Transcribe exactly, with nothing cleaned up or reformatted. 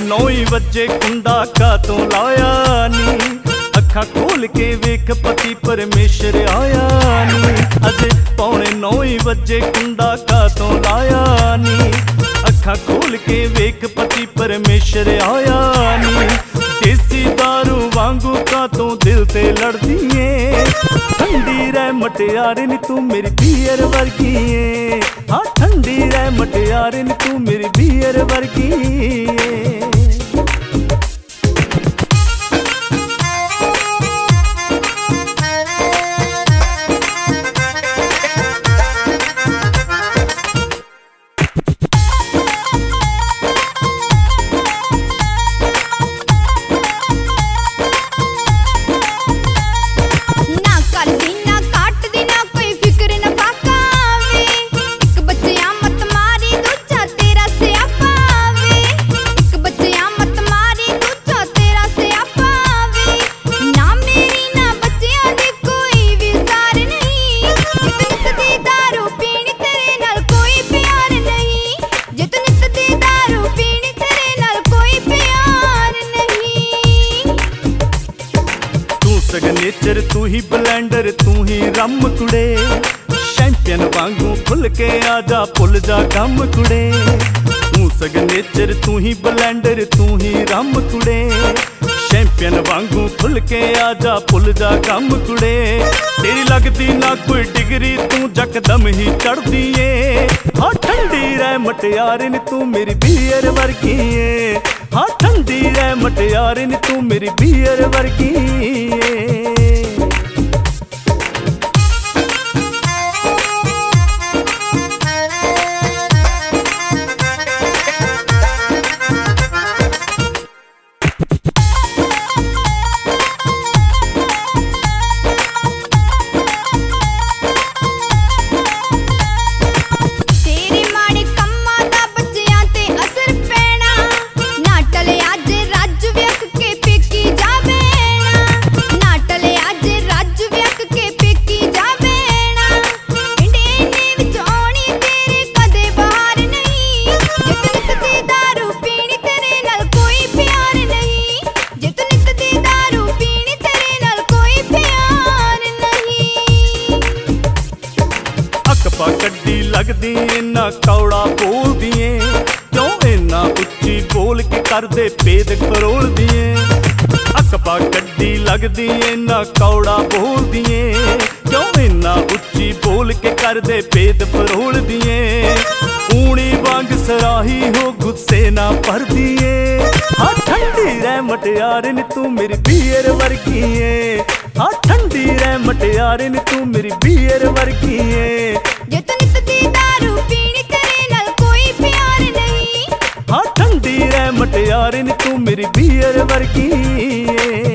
नौ ही वजे कुंडा का तो लाया नी, अखा खोल के वेख पति परमेश्वर आया नी। अजे पौने नौ ही वजे कुंडा का तो लाया नी, अखा खोल के वेख पति परमेश्वर आया नी। देसी दारू वांगू का तो दिल ते लड़दी है, ठंडी रह मटियारे नी तू मेरी बियर वर्गी है। हाँ ठंडी रह मटियारे नी तू मेरी बियर वर्गी है। सिग्नेचर तू ही ब्लेंडर तू ही रम कुड़े, चैंपियन वांगू खुल के आजा पुल जा गम कुड़े। तू सिग्नेचर तू ही ब्लेंडर तू ही रम कुड़े, चैंपियन वांगू खुल के आजा पुल जा गम कुड़े। तेरी लगदी ना कोई डिग्री तू जकदम ही चढ़दी है। हाँ ठंडी रह मटियारे नी तू मेरी बियर वर्गी है। हाँ ठंडी रह मटियारे नी तू मेरी बियर वर्गी है। कड्डी लगदी इन्ना कौड़ा बोल दिए, क्यों इन्ना उच्ची बोल के कर दे पेद करोल दिए। अकबा कड्डी लगदी इन्ना कौड़ा बोल दिए, क्यों इन्ना उच्ची बोल के कर दे पेद फरोल दिए। ऊणी वांग सराही हो गुस्से ना भर दिए। हाँ ठंडी रह मटियारे नी तू मेरी बियर वर्गी है। हाँ ठंडी रह मटियारे नी तू मेरी बियर वर्गी है। जे तू नित दी दारू पीनी तेरे नाल कोई प्यार नहीं। हाँ ठंडी रह मटियारे नी तू मेरी बियर वर्गी है।